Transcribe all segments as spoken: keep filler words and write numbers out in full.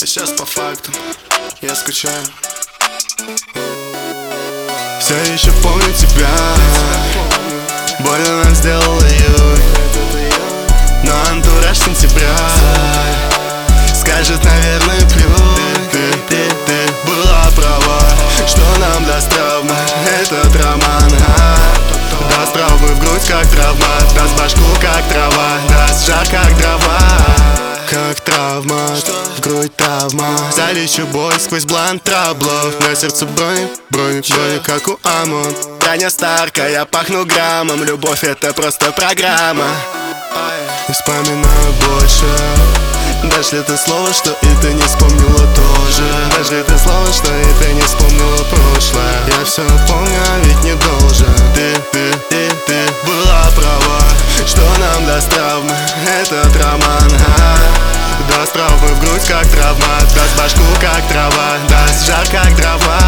сейчас по фактам я скучаю. Все еще помню тебя, больно нам сделал июнь, но антураж сентября скажет, наверное, плюнь. Ты, ты, ты была права, что нам даст травма этот роман, а? Даст травмы в грудь, как травма, даст башку, как трава, даст жар, как дрова. Как травма, в грудь травма, залечу боль сквозь блант траблов. На сердце броник, броник, броник, как у ОМОН. Таня Старка, я пахну граммом. Любовь это просто программа. Не вспоминаю больше, даже это слово, что и ты не вспомнила тоже. Даже это слово, что и ты не вспомнила прошлое. Я все помню, а ведь не должен. Ты, ты, ты, ты была права, что нам даст травмы этот роман, а? Даст травмы в грудь, как травма, даст башку, как трава, даст жар, как дрова.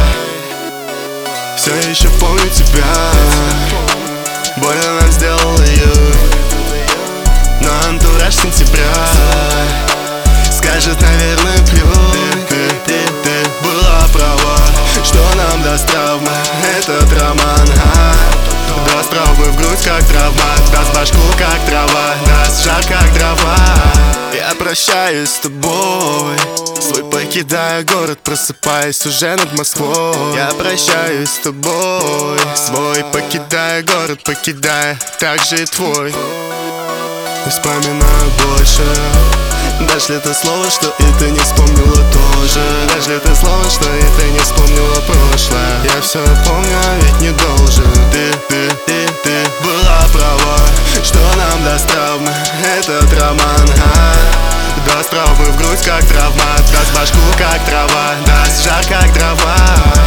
Все еще помню тебя, больно нам сделал июнь, но антураж сентября скажет, наверное, плюнь. Ты, ты, ты была права, что нам даст травма этот роман, а? Даст травмы в грудь, как травма, даст башку, как трава, даст жар, как дрова. Я прощаюсь с тобой, свой покидая город, просыпаясь уже над Москвой. Я прощаюсь с тобой, свой покидая город, покидая также и твой. Не вспоминаю больше, даже это слово, что и ты не вспомнила тоже. Даже это слово, что и ты не вспомнила прошлое. Я все помню, а ведь не должен. Ты, ты, ты, ты была права, что нам даст травмы этот роман, а? Даст травмы в грудь, как травма, даст башку, как трава, даст жар, как дрова.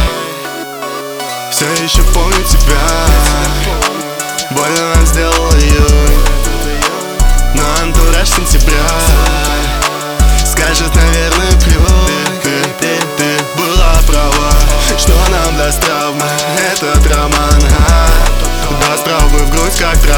Все еще помню тебя, больно нам сделал июнь, но антураж сентября скажет, наверное, плюнь. Ты, ты, ты была права, что нам даст травма этот роман, а? Даст травмы в грудь, как трава.